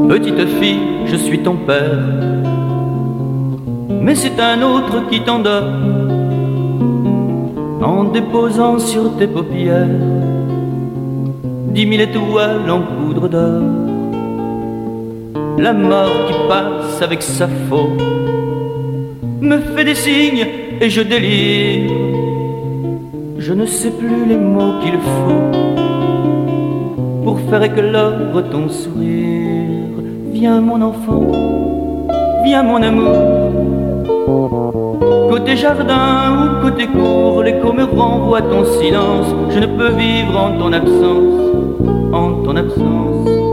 Petite fille, je suis ton père, mais c'est un autre qui t'endort en déposant sur tes paupières 10 000 étoiles en poudre d'or. La mort qui passe avec sa faux me fait des signes et je délire. Je ne sais plus les mots qu'il faut pour faire éclore ton sourire. Viens mon enfant, viens mon amour. Côté jardin ou côté cour, l'écho me renvoie ton silence. Je ne peux vivre en ton absence, en ton absence.